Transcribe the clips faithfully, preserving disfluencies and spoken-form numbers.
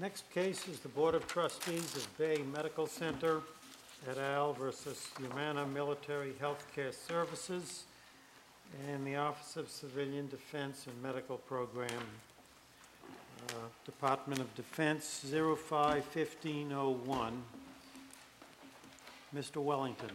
Next case is the Board of Trustees of Bay Medical Center et al. Versus Humana Military Healthcare Services and the Office of Civilian Defense and Medical Program, uh, Department of Defense, zero five fifteen oh one. Mister Wellington.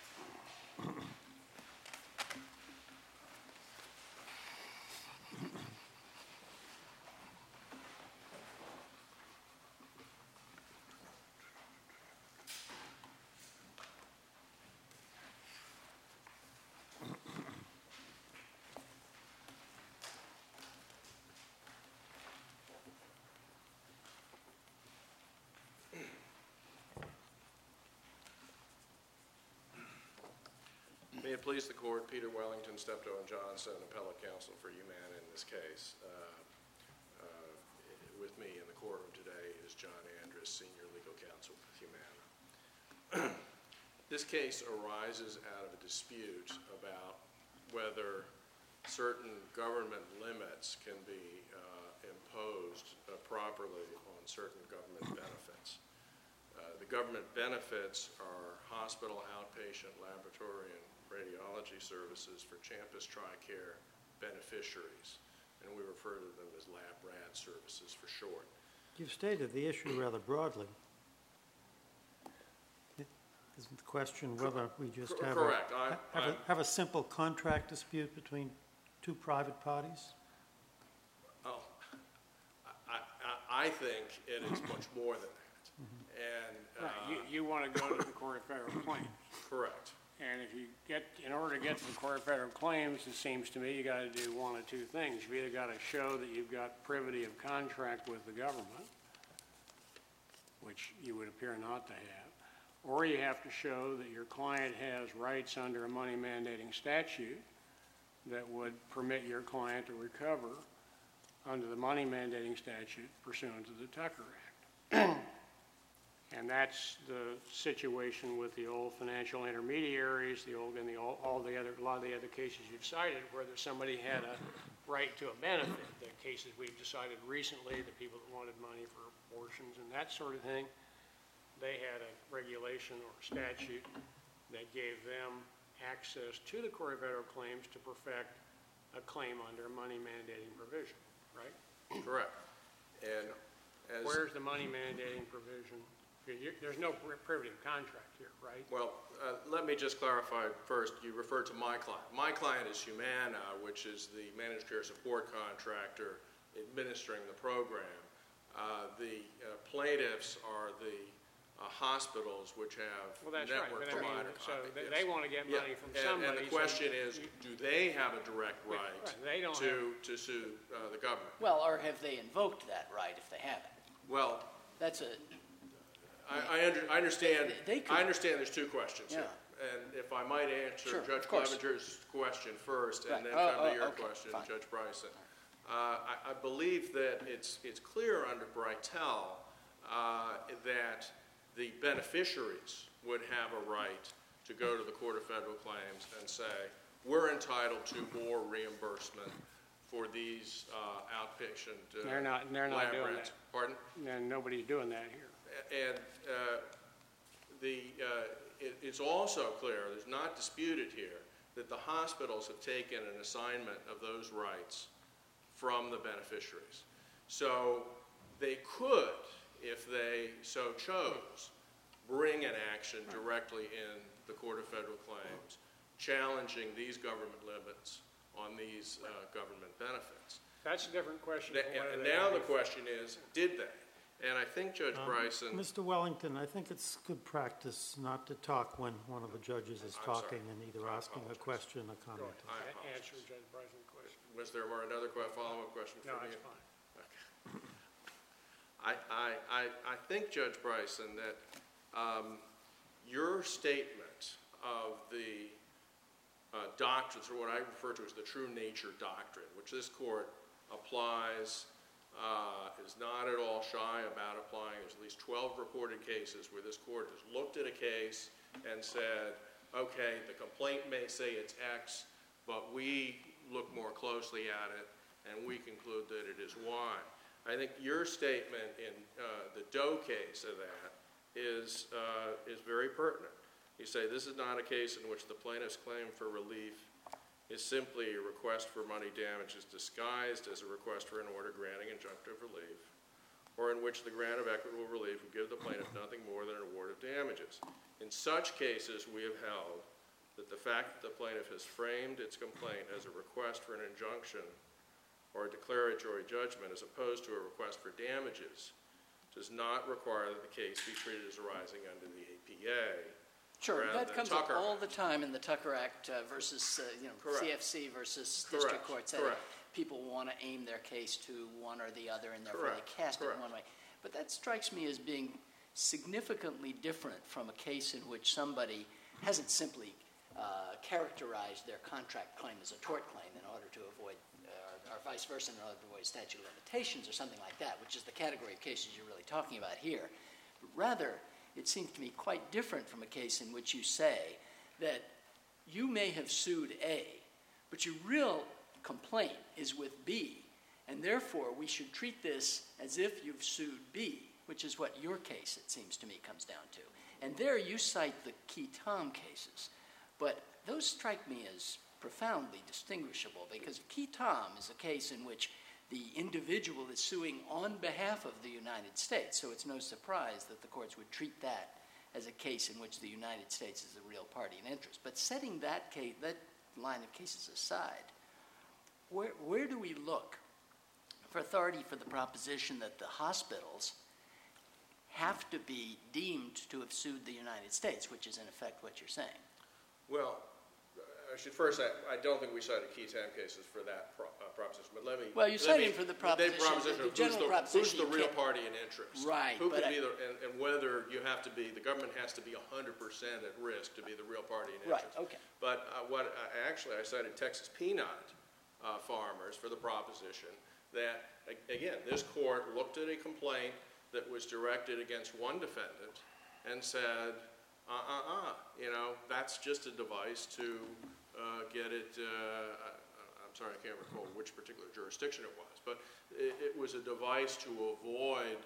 May it please the Court, Peter Wellington, Steptoe and Johnson, Appellate Counsel for Humana in this case. Uh, uh, with me in the courtroom today is John Andrus, Senior Legal Counsel for Humana. This case arises out of a dispute about whether certain government limits can be uh, imposed uh, properly on certain government benefits. Uh, the government benefits are hospital, outpatient, laboratory, and radiology services for Champus TRICARE beneficiaries, and we refer to them as lab-rad services for short. You've stated the issue rather broadly. Isn't the question whether we just have, Correct. A, I, have, a, have a simple contract dispute between two private parties? Oh, I, I, I think it is much more than that. Mm-hmm. And uh, right. you, you want to go to the Court of Federal Claims. Correct. And if you get, in order to get to the Court of Federal Claims, it seems to me you got to do one of two things. You've either got to show that you've got privity of contract with the government, which you would appear not to have, or you have to show that your client has rights under a money mandating statute that would permit your client to recover under the money mandating statute pursuant to the Tucker Act. And that's the situation with the old financial intermediaries, the old and the all, all the other, a lot of the other cases you've cited, where somebody had a right to a benefit. The cases we've decided recently, the people that wanted money for abortions and that sort of thing, they had a regulation or statute that gave them access to the Court of Federal Claims to perfect a claim under a money mandating provision, right? Correct. And as where's the money mandating provision? There's no privity of contract here, right? Well, uh, let me just clarify first. You referred to my client. My client is Humana, which is the managed care support contractor administering the program. Uh, the uh, plaintiffs are the uh, hospitals, which have well, that's network right. But provider. I mean, so they, yes. they want to get money yeah. from and, somebody. And the question so is, you, do they have a direct right, right. They don't to, have, to sue uh, the government? Well, or have they invoked that right if they haven't? Well, that's a... I, I, under, I understand. They could, I understand. There's two questions yeah. here, and if I might answer sure, Judge Clevenger's question first, and right. then oh, come to oh, your okay, question, fine. Judge Bryson. Uh, I, I believe that it's it's clear under Breitel uh, that the beneficiaries would have a right to go to the Court of Federal Claims and say, we're entitled to more reimbursement for these uh, outpatient uh, they're not. They're not doing rents. that. Pardon? And nobody's doing that here. And uh, the, uh, it, it's also clear, there's not disputed here, that the hospitals have taken an assignment of those rights from the beneficiaries. So they could, if they so chose, bring an action directly in the Court of Federal Claims, challenging these government limits on these uh, government benefits. That's a different question. The, and and now the question is, did they? And I think Judge um, Bryson... Mister Wellington, I think it's good practice not to talk when one of the judges is I'm talking sorry. and either I asking apologize. a question or commenting. I Answer Judge Bryson's question. Was there another follow-up question for no, me? No, that's fine. Okay. I, I, I, I think, Judge Bryson, that um, your statement of the uh, doctrines, or what I refer to as the true nature doctrine, which this court applies, uh, is not at all shy about applying. There's at least twelve reported cases where this court has looked at a case and said, okay, the complaint may say it's X, but we look more closely at it and we conclude that it is Y. I think your statement in uh, the Doe case of that is, uh, is very pertinent. You say this is not a case in which the plaintiff's claim for relief is simply a request for money damages disguised as a request for an order granting injunctive relief, or in which the grant of equitable relief would give the plaintiff nothing more than an award of damages. In such cases, we have held that the fact that the plaintiff has framed its complaint as a request for an injunction or a declaratory judgment as opposed to a request for damages does not require that the case be treated as arising under the A P A. Sure, rather that than comes up Tucker all Act. the time in the Tucker Act uh, versus, uh, you know, Correct. C F C versus Correct. district court setting. Correct. People want to aim their case to one or the other, and therefore they Correct. cast it Correct. in one way. But that strikes me as being significantly different from a case in which somebody hasn't simply uh, characterized their contract claim as a tort claim in order to avoid, uh, or vice versa, in order to avoid statute of limitations or something like that, which is the category of cases you're really talking about here. But rather, it seems to me quite different from a case in which you say that you may have sued A, but your real complaint is with B, and therefore we should treat this as if you've sued B, which is what your case, it seems to me, comes down to. And there you cite the Key Tom cases, but those strike me as profoundly distinguishable, because Key Tom is a case in which the individual is suing on behalf of the United States, so it's no surprise that the courts would treat that as a case in which the United States is a real party in interest. But setting that case, that line of cases aside, where, where do we look for authority for the proposition that the hospitals have to be deemed to have sued the United States, which is in effect what you're saying? Well, I should first say, I don't think we cited key time cases for that pro uh, proposition, but let me... Well, you let cited me- for the they proposition, the of general who's the, proposition Who's the you real can't- party in interest? Right, Who but can I- be the, and, and whether you have to be, the government has to be one hundred percent at risk to be the real party in Right, interest. okay. But uh, what, I, actually, I cited Texas peanut uh, farmers for the proposition that, a- again, this court looked at a complaint that was directed against one defendant and said, uh-uh-uh, you know, that's just a device to uh, get it, uh, I, I'm sorry, I can't recall which particular jurisdiction it was, but it, it was a device to avoid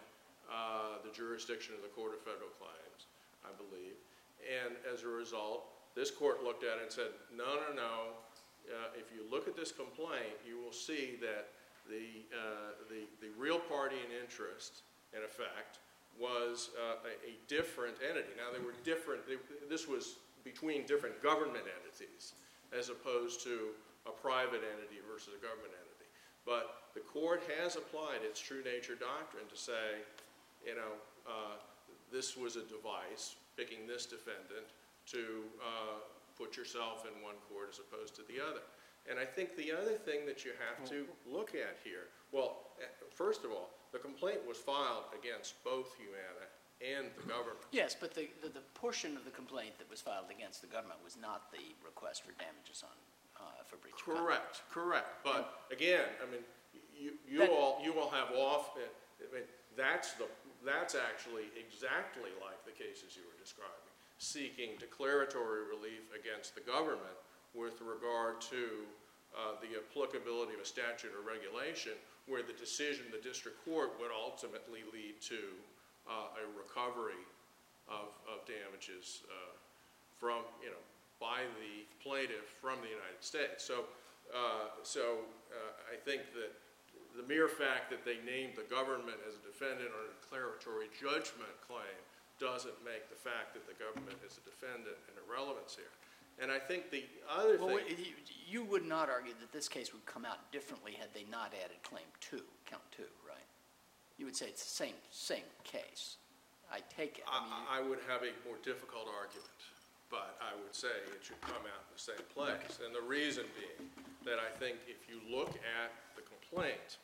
uh, the jurisdiction of the Court of Federal Claims, I believe. And as a result, this court looked at it and said, no, no, no, uh, if you look at this complaint, you will see that the, uh, the, the real party in interest, in effect, was uh, a, a different entity. Now, they were different. They, this was between different government entities as opposed to a private entity versus a government entity. But the court has applied its true nature doctrine to say, you know, uh, this was a device, picking this defendant, to uh, put yourself in one court as opposed to the other. And I think the other thing that you have to look at here, well, first of all, the complaint was filed against both Humana and the government. Yes, but the, the, the portion of the complaint that was filed against the government was not the request for damages on, uh, for breach of contract. Correct, correct. But again, I mean, you, you That- all, you all have off, I mean, that's the, that's actually exactly like the cases you were describing, seeking declaratory relief against the government with regard to uh, the applicability of a statute or regulation where the decision of the district court would ultimately lead to uh, a recovery of, of damages uh, from, you know, by the plaintiff from the United States. So, uh, so uh, I think that the mere fact that they named the government as a defendant on a declaratory judgment claim doesn't make the fact that the government is a defendant an irrelevance here. And I think the other Well, thing... wait, you, you would not argue that this case would come out differently had they not added claim two, count two, right? You would say it's the same, same case. I take it. I mean, you- I, I would have a more difficult argument, but I would say it should come out in the same place. And the reason being that I think if you look at the complaint,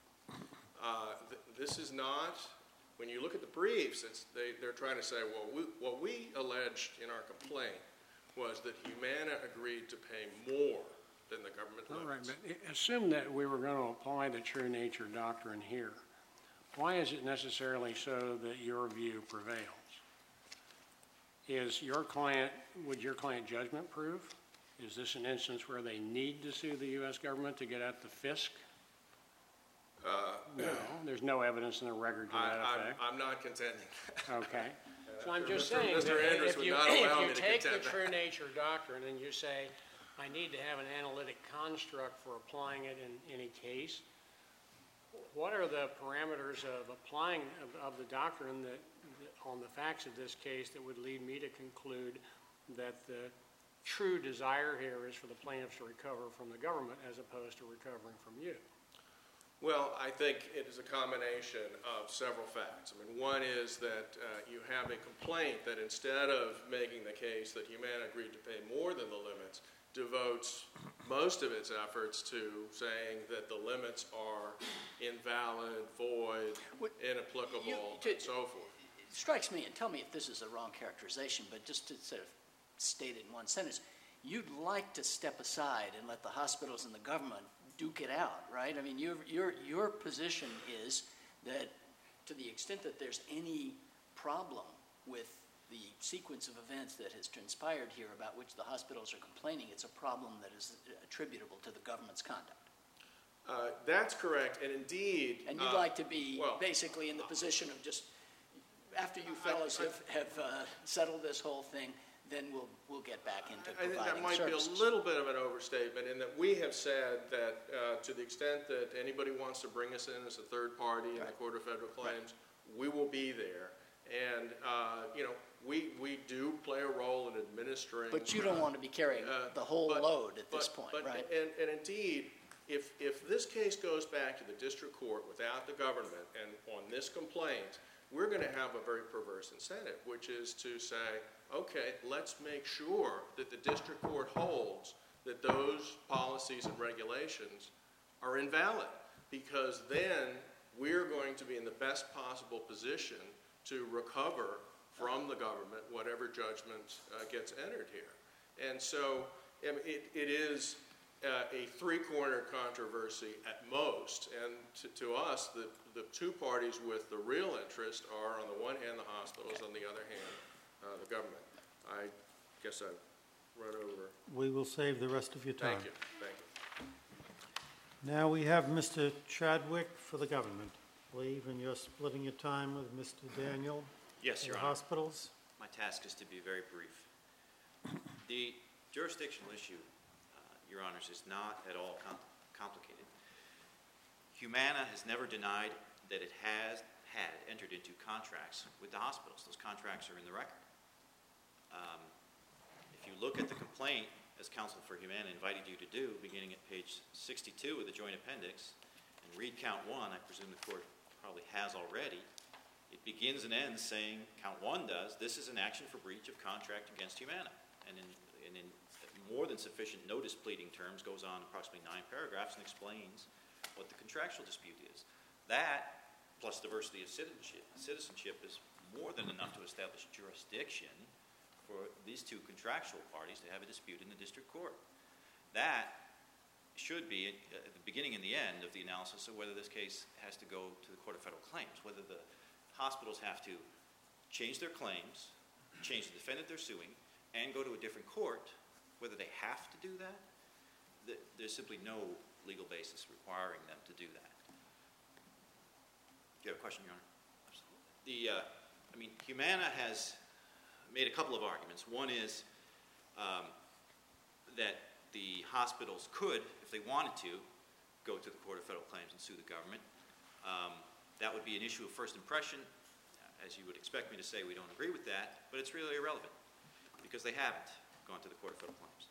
uh, th this is not, when you look at the briefs, it's, they, they're trying to say, well, we, what we alleged in our complaint was that Humana agreed to pay more than the government All right, limits. but i- assume that we were going to apply the true nature doctrine here. Why is it necessarily so that your view prevails? Is your client, would your client judgment proof? Is this an instance where they need to sue the U S government to get at the F I S C? No, there's no evidence in the record to I, that I'm, effect. I'm not contending. Okay. So I'm just Mister saying Mister that Andrus if would you, not allow me if to you take the contend that. true nature doctrine and you say, I need to have an analytic construct for applying it in any case, what are the parameters of applying of, of the doctrine that, that, on the facts of this case, that would lead me to conclude that the true desire here is for the plaintiffs to recover from the government as opposed to recovering from you? Well, I think it is a combination of several facts. I mean, one is that uh, you have a complaint that instead of making the case that Humana agreed to pay more than the limits, devotes most of its efforts to saying that the limits are invalid, void, What- inapplicable, you- to- and so forth. It strikes me, and tell me if this is a wrong characterization, but just to sort of state it in one sentence, you'd like to step aside and let the hospitals and the government duke it out, right? I mean, your, your, your position is that to the extent that there's any problem with the sequence of events that has transpired here about which the hospitals are complaining, it's a problem that is attributable to the government's conduct. Uh, that's correct, and indeed... And you'd uh, like to be well, basically in the position of just, after you I- fellows I- have, have uh, settled this whole thing, then we'll, we'll get back into I think that providing might services. be a little bit of an overstatement in that we have said that uh, to the extent that anybody wants to bring us in as a third party in the Right. Court of Federal Claims, we will be there. And, uh, you know, we, we do play a role in administering. But you don't want to be carrying uh, the whole but- load at this but- point, but- right? And, and indeed, if, if this case goes back to the district court without the government and on this complaint, we're going to have a very perverse incentive, which is to say, okay, let's make sure that the district court holds that those policies and regulations are invalid, because then we're going to be in the best possible position to recover from the government whatever judgment uh, gets entered here. And so I mean, it, it is uh, a three-corner controversy at most, and to, to us, the, the two parties with the real interest are, on the one hand, the hospitals, on the other hand, uh, the government. I guess I've run over. We will save the rest of your time. Thank you, thank you. Now we have Mister Chadwick for the government. I believe, and you're splitting your time with Mister Daniel. Yes, for Your the Honor. hospitals. My task is to be very brief. The jurisdictional issue, uh, Your Honors, is not at all com- complicated. Humana has never denied that it has had entered into contracts with the hospitals. Those contracts are in the record. Um, if you look at the complaint, as Counsel for Humana invited you to do, beginning at page sixty-two of the joint appendix, and read count one, I presume the court probably has already, it begins and ends saying, count one does, this is an action for breach of contract against Humana. And in, and in more than sufficient notice pleading terms, goes on approximately nine paragraphs and explains what the contractual dispute is. That, plus diversity of citizenship, citizenship is more than enough to establish jurisdiction for these two contractual parties to have a dispute in the district court. That should be at the beginning and the end of the analysis of whether this case has to go to the Court of Federal Claims, whether the hospitals have to change their claims, change the defendant they're suing, and go to a different court, whether they have to do that. There's simply no legal basis requiring them to do that. Do you have a question, Your Honor? Absolutely. The, uh, I mean, Humana has made a couple of arguments. One is um, that the hospitals could, if they wanted to, go to the Court of Federal Claims and sue the government. Um, that would be an issue of first impression. As you would expect me to say, we don't agree with that, but it's really irrelevant because they haven't gone to the Court of Federal Claims.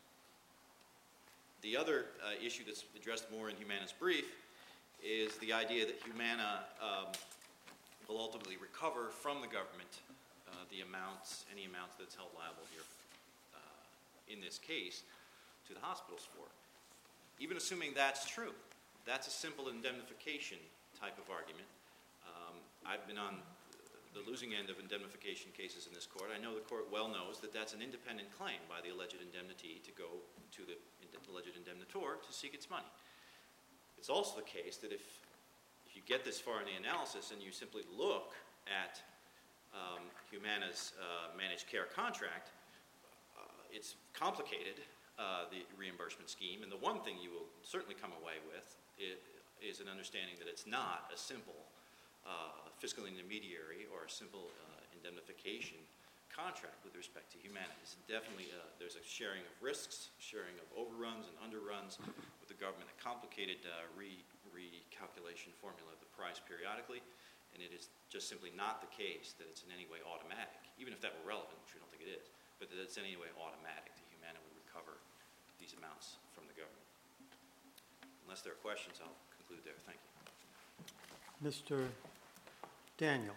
The other uh, issue that's addressed more in Humana's brief is the idea that Humana um, will ultimately recover from the government uh, the amounts, any amounts that's held liable here uh, in this case to the hospitals for. Even assuming that's true, that's a simple indemnification type of argument. Um, I've been on the losing end of indemnification cases in this court. I know the court well knows that that's an independent claim by the alleged indemnity to go to the alleged indemnitor to seek its money. It's also the case that if, if you get this far in the analysis and you simply look at um, Humana's uh, managed care contract, uh, it's complicated, uh, the reimbursement scheme, and the one thing you will certainly come away with, it, is an understanding that it's not a simple uh, fiscal intermediary or a simple uh, indemnification contract with respect to Humana. It's definitely, uh, there's a sharing of risks, sharing of overruns and underruns with the government, a complicated uh, re recalculation formula of the price periodically, and it is just simply not the case that it's in any way automatic, even if that were relevant, which we don't think it is, but that it's in any way automatic that Humana would recover these amounts from the government. Unless there are questions, I'll conclude there. Thank you. Mister Daniel.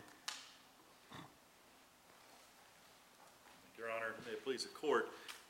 Your Honor, may it please the court.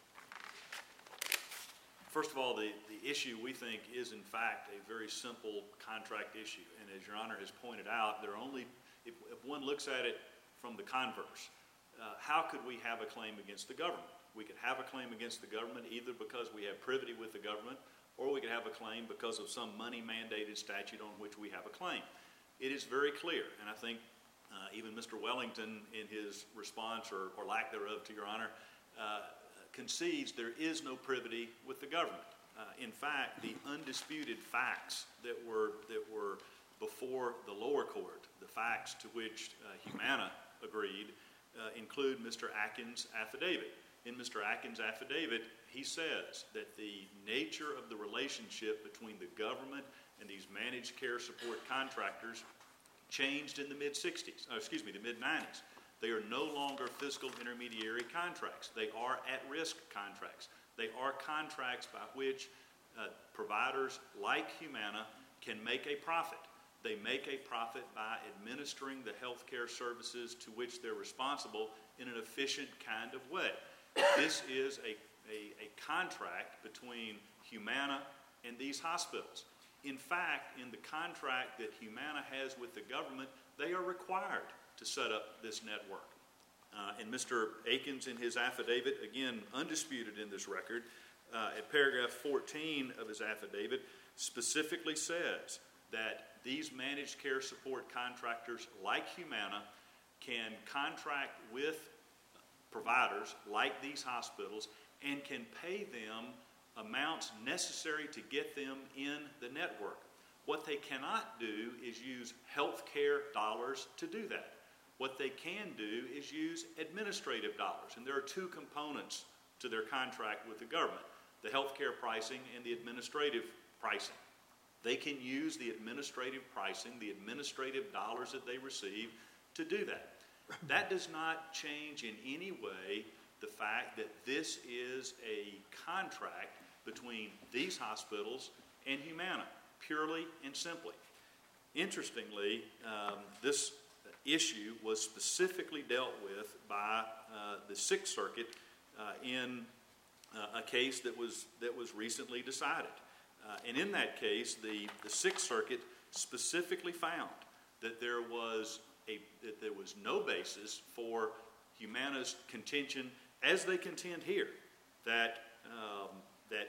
First of all, the, the issue we think is in fact a very simple contract issue. And as Your Honor has pointed out, there are only, if, if one looks at it from the converse, uh, how could we have a claim against the government? We could have a claim against the government either because we have privity with the government, or we could have a claim because of some money-mandated statute on which we have a claim. It is very clear, and I think uh, even Mister Wellington, in his response or, or lack thereof to Your Honor, uh, concedes there is no privity with the government. Uh, in fact, the undisputed facts that were that were before the lower court, the facts to which uh, Humana agreed, uh, include Mister Atkins' affidavit. In Mister Atkins' affidavit, he says that the nature of the relationship between the government and these managed care support contractors changed in the mid sixties, oh, excuse me, the mid nineties. They are no longer fiscal intermediary contracts. They are at-risk contracts. They are contracts by which uh, providers like Humana can make a profit. They make a profit by administering the health care services to which they're responsible in an efficient kind of way. This is a, a, a contract between Humana and these hospitals. In fact, in the contract that Humana has with the government, they are required to set up this network. Uh, and Mister Atkins, in his affidavit, again, undisputed in this record, uh, at paragraph fourteen of his affidavit, specifically says that these managed care support contractors like Humana can contract with providers like these hospitals and can pay them amounts necessary to get them in the network. What they cannot do is use health care dollars to do that. What they can do is use administrative dollars, and there are two components to their contract with the government, the health care pricing and the administrative pricing. They can use the administrative pricing, the administrative dollars that they receive, to do that. That does not change in any way the fact that this is a contract between these hospitals and Humana, purely and simply. Interestingly, um, this issue was specifically dealt with by uh, the Sixth Circuit uh, in uh, a case that was that was recently decided. Uh, and in that case, the, the Sixth Circuit specifically found that there was a that there was no basis for Humana's contention, as they contend here, that um, that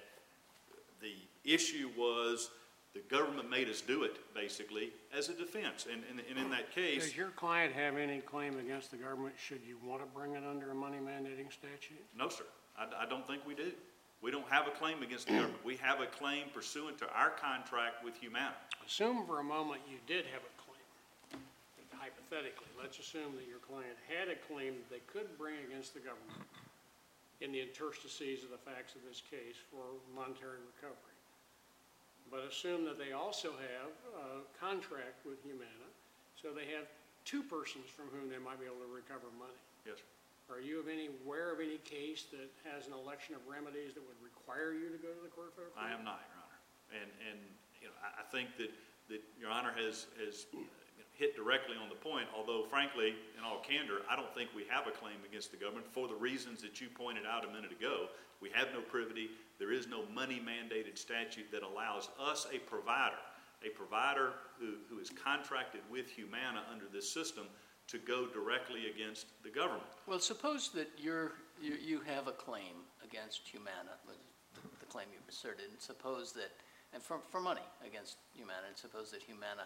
the issue was the government made us do it, basically, as a defense. And, and, and in that case... Does your client have any claim against the government should you want to bring it under a money mandating statute? No, sir. I, I don't think we do. We don't have a claim against the government. We have a claim pursuant to our contract with Humana. Assume for a moment you did have a claim. Hypothetically, let's assume that your client had a claim that they could bring against the government in the interstices of the facts of this case for monetary recovery. But assume that they also have a contract with Humana, so they have two persons from whom they might be able to recover money. Yes, sir. Are you of any, aware of any case that has an election of remedies that would require you to go to the court of federal claims? I am not, Your Honor. And, and you know, I, I think that, that Your Honor has, has hit directly on the point, although, frankly, in all candor, I don't think we have a claim against the government for the reasons that you pointed out a minute ago. We have no privity. There is no money-mandated statute that allows us, a provider, a provider who, who is contracted with Humana under this system, to go directly against the government. Well, suppose that you're, you, you have a claim against Humana, the claim you've asserted, and suppose that, and for, for money against Humana, and suppose that Humana,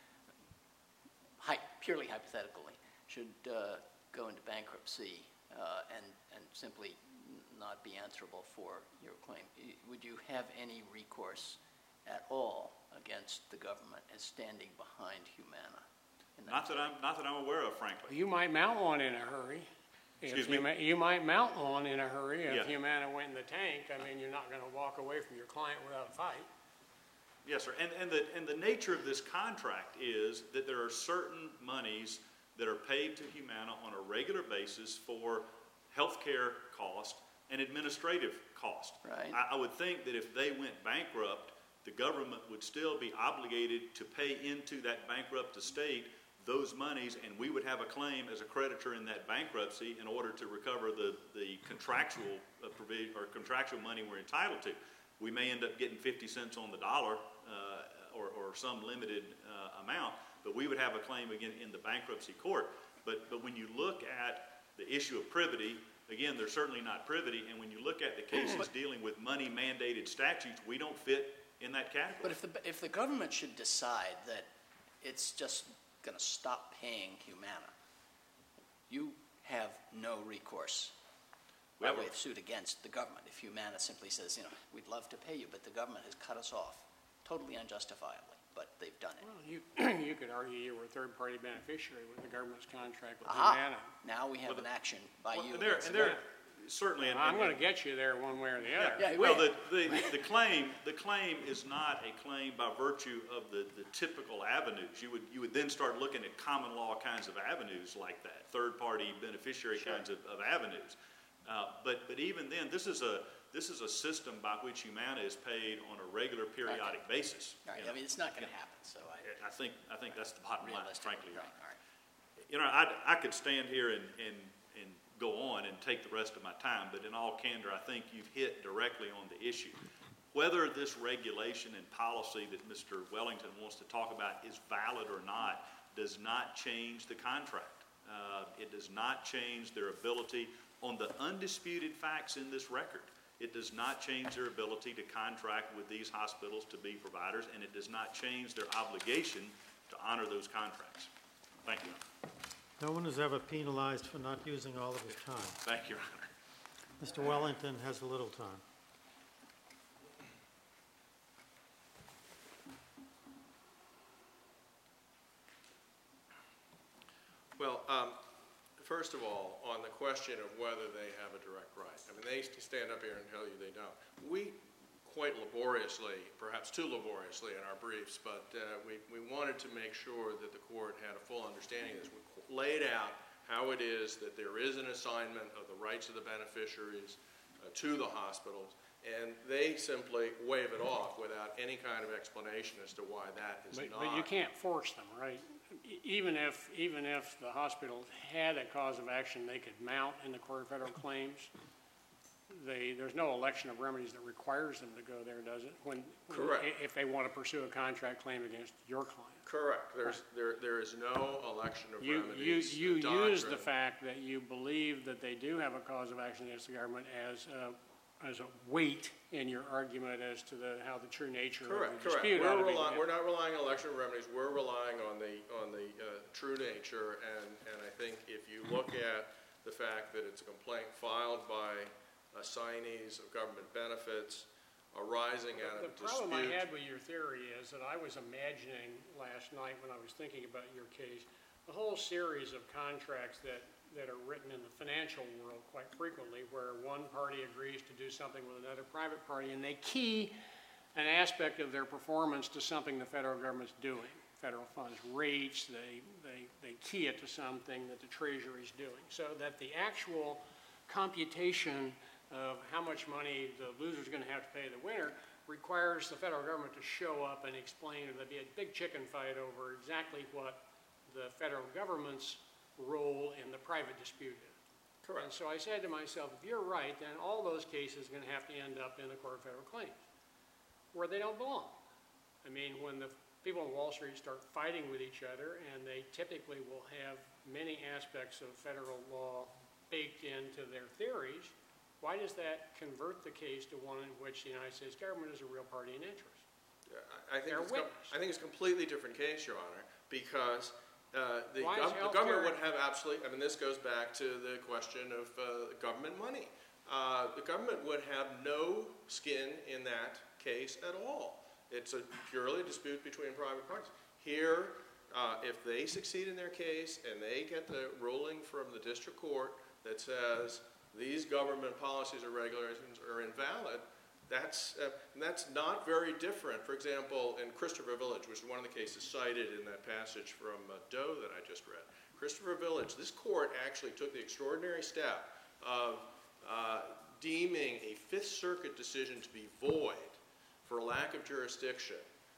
hy, purely hypothetically, should uh, go into bankruptcy uh, and, and simply not be answerable for your claim. Would you have any recourse at all against the government as standing behind Humana? in Not that I'm, not that I'm aware of, frankly. You might mount one in a hurry. If Excuse me? Huma- You might mount one in a hurry if Yeah. Humana went in the tank. I mean, you're not going to walk away from your client without a fight. Yes, sir. And, and the, and the nature of this contract is that there are certain monies that are paid to Humana on a regular basis for healthcare cost and administrative cost. Right. I, I would think that if they went bankrupt, the government would still be obligated to pay into that bankrupt estate those monies, and we would have a claim as a creditor in that bankruptcy in order to recover the, the contractual uh, provision or contractual money we're entitled to. We may end up getting fifty cents on the dollar uh, or, or some limited uh, amount, but we would have a claim again in the bankruptcy court. But, but when you look at the issue of privity, again, they're certainly not privity, and when you look at the cases dealing with money-mandated statutes, we don't fit in that category. But if the, if the government should decide that it's just going to stop paying Humana, you have no recourse by Well, way of suit against the government if Humana simply says, you know, we'd love to pay you, but the government has cut us off, totally unjustifiably, but they've done it. Well, you, you could argue you were a third-party beneficiary with the government's contract with Aha! Humana. Now we have an action by Well, you. and there, against and the there, government. certainly. And, I'm and- going to get you there one way or the other. Yeah, Well, wait. the, the, the claim, the claim is not a claim by virtue of the, the typical avenues. You would, you would then start looking at common law kinds of avenues like that, third-party beneficiary Sure. kinds of, of avenues. Uh, but, but even then, this is a, this is a system by which Humana is paid on a regular periodic basis. All right, You know, I mean, it's not going to happen, so I, I think, I think that's the bottom line, realistic, frankly. right, all right. You know, I, I could stand here and, and, and go on and take the rest of my time, but in all candor, I think you've hit directly on the issue. Whether this regulation and policy that Mister Wellington wants to talk about is valid or not does not change the contract. Uh, it does not change their ability on the undisputed facts in this record. It does not change their ability to contract with these hospitals to be providers, and it does not change their obligation to honor those contracts. Thank you. No one is ever penalized for not using all of his time. Thank you, Your Honor. Mister Wellington has a little time. Well, um, first of all, on the question of whether they have a direct right, I mean, they stand up here and tell you they don't. We quite laboriously, perhaps too laboriously in our briefs, but uh, we, we wanted to make sure that the court had a full understanding of this. We laid out how it is that there is an assignment of the rights of the beneficiaries uh, to the hospitals, and they simply wave it off without any kind of explanation as to why that is But, not. but you can't force them, right? E- Even if, even if the hospital had a cause of action they could mount in the Court of Federal Claims, they, there's no election of remedies that requires them to go there, does it? When, Correct. i- If they want to pursue a contract claim against your client. Correct. There's, there, there is no election of You, you, remedies. you The use the doctrine- fact that you believe that they do have a cause of action against the government as a, as a weight in your argument as to the, how the true nature Correct, of the correct. dispute ought We're to be. relying, we're not relying on election remedies, we're relying on the, on the uh, true nature, and, and I think if you look at the fact that it's a complaint filed by assignees of government benefits arising out of a The problem I dispute. had with your theory is that I was imagining last night when I was thinking about your case, the whole series of contracts that, that are written in the financial world quite frequently where one party agrees to do something with another private party and they key an aspect of their performance to something the federal government's doing. Federal funds rates, they, they, they key it to something that the Treasury's doing. So that the actual computation of how much money the loser's going to have to pay the winner requires the federal government to show up and explain, or there'd be a big chicken fight over exactly what the federal government's role in the private dispute is. Correct. And so I said to myself, if you're right, then all those cases are going to have to end up in the Court of Federal Claims, where they don't belong. I mean, when the people on Wall Street start fighting with each other, and they typically will have many aspects of federal law baked into their theories, why does that convert the case to one in which the United States government is a real party in interest? Yeah, I I think, They're it's com- witness. I think it's a completely different case, Your Honor, because uh, the, Why is gov- the government healthcare- would have absolutely, I mean, this goes back to the question of uh, government money. Uh, the government would have no skin in that case at all. It's a purely a dispute between private parties. Here, uh, if they succeed in their case and they get the ruling from the district court that says these government policies or regulations are invalid, that's, uh, that's not very different. For example, in Christopher Village, which is one of the cases cited in that passage from uh, Doe that I just read, Christopher Village, this court actually took the extraordinary step of uh, deeming a Fifth Circuit decision to be void for lack of jurisdiction,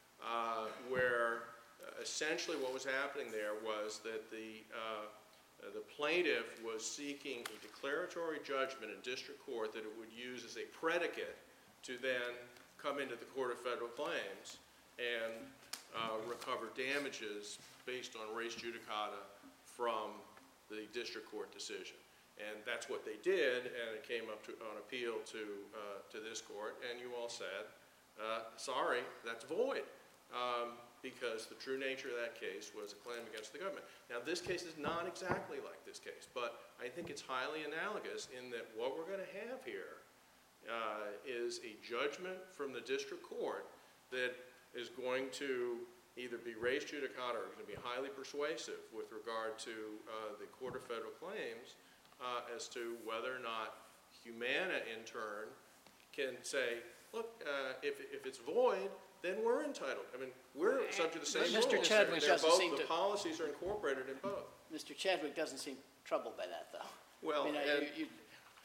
uh, where uh, essentially what was happening there was that the, uh, the plaintiff was seeking a declaratory judgment in district court that it would use as a predicate to then come into the Court of Federal Claims and uh, recover damages based on res judicata from the district court decision. And that's what they did, and it came up to, on appeal to, uh, to this court, and you all said, uh, sorry, that's void, um, because the true nature of that case was a claim against the government. Now, this case is not exactly like this case, but I think it's highly analogous in that what we're going to have here uh, is a judgment from the district court that is going to either be res judicata or going to be highly persuasive with regard to uh, the Court of Federal Claims uh, as to whether or not Humana, in turn, can say, look, uh, if, if it's void, then we're entitled. I mean, we're subject to the same Mister rules. Chadwick They're doesn't both, seem the to- policies are incorporated in both. Mister Chadwick doesn't seem troubled by that, though. Well, I mean, I- and- you, you,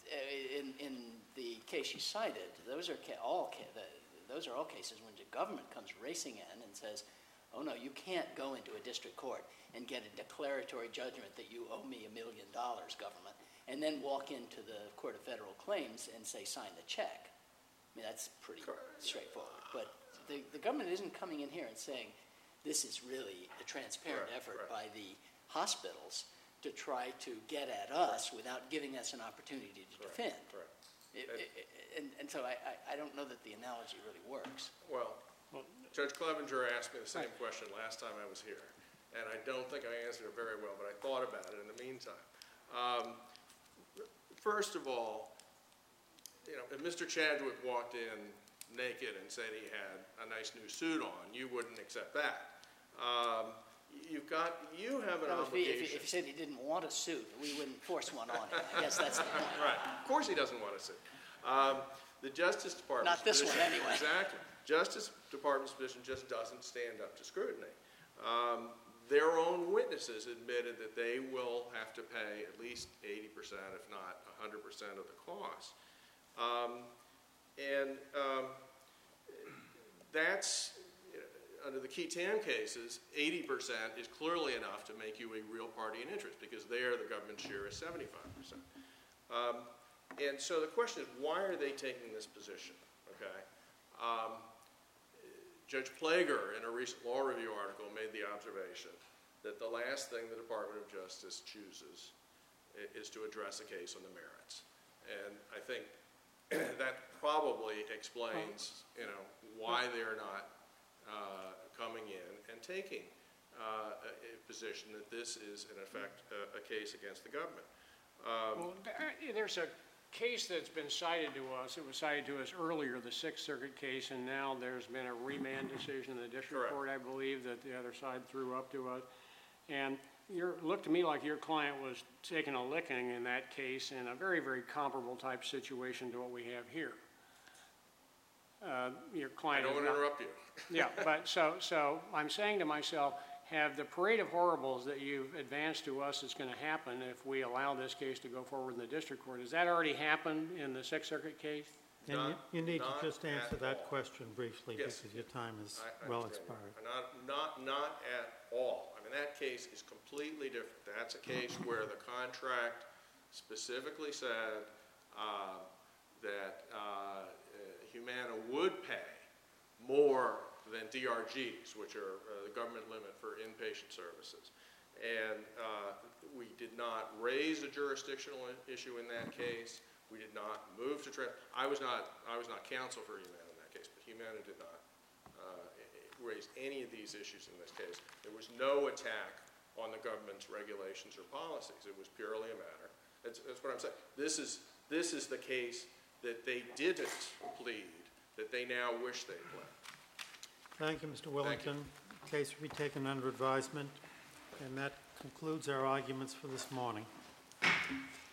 uh, in, in the case you cited, those are ca- all ca- the, those are all cases when the government comes racing in and says, oh no, you can't go into a district court and get a declaratory judgment that you owe me a million dollars, government, and then walk into the Court of Federal Claims and say, sign the check. I mean, that's pretty straightforward. But the, the government isn't coming in here and saying, this is really a transparent Correct, effort correct. by the hospitals to try to get at us without giving us an opportunity to Correct, defend. correct. It, it, it, and, and so I, I, I don't know that the analogy really works. Well, Judge Clevenger asked me the same question last time I was here, and I don't think I answered it very well, but I thought about it in the meantime. Um, first of all, you know, if Mister Chadwick walked in naked and said he had a nice new suit on, you wouldn't accept that. Um, you've got, you have an Now, if, he, if, obligation. he, if he said he didn't want a suit, we wouldn't force one on him. I guess that's the point. Right. Of course he doesn't want to see. Um, the Justice Department's Not this one, position- anyway. Exactly. Justice Department's position just doesn't stand up to scrutiny. Um, their own witnesses admitted that they will have to pay at least eighty percent, if not one hundred percent of the cost. Um, and um, that's, under the Keaton cases, eighty percent is clearly enough to make you a real party in interest, because there the government share is seventy-five percent. Um, and so the question is, why are they taking this position? Okay. Um, Judge Plager, in a recent law review article, made the observation that the last thing the Department of Justice chooses is to address a case on the merits. And I think that probably explains, you know, why they're not uh, coming in and taking uh, a, a position that this is, in effect, a, a case against the government. Um, Well, th- there's a case that's been cited to us. It was cited to us earlier, the Sixth Circuit case, and now there's been a remand decision in the district Correct. court, I believe, that the other side threw up to us. And you're, it looked to me like your client was taking a licking in that case in a very, very comparable type situation to what we have here. Uh, your I client don't is want to not- interrupt you. Yeah, but so, so I'm saying to myself, have the parade of horribles that you've advanced to us is going to happen if we allow this case to go forward in the district court, has that already happened in the Sixth Circuit case? And you, Not- you need to not just answer at that all. question briefly, Yes. because your time is I- I well understand expired. you. Not, not, not at all. I mean, that case is completely different. That's a case where the contract specifically said uh, that uh, Humana would pay more than D R Gs, which are uh, the government limit for inpatient services. And uh, we did not raise a jurisdictional issue in that case. We did not move to, tra- I was not, I was not counsel for Humana in that case, but Humana did not uh, raise any of these issues in this case. There was no attack on the government's regulations or policies. It was purely a matter. That's, that's what I'm saying. This is, this is the case that they didn't plead, that they now wish they pled. Thank you, Mister Willington. Case will be taken under advisement, and that concludes our arguments for this morning.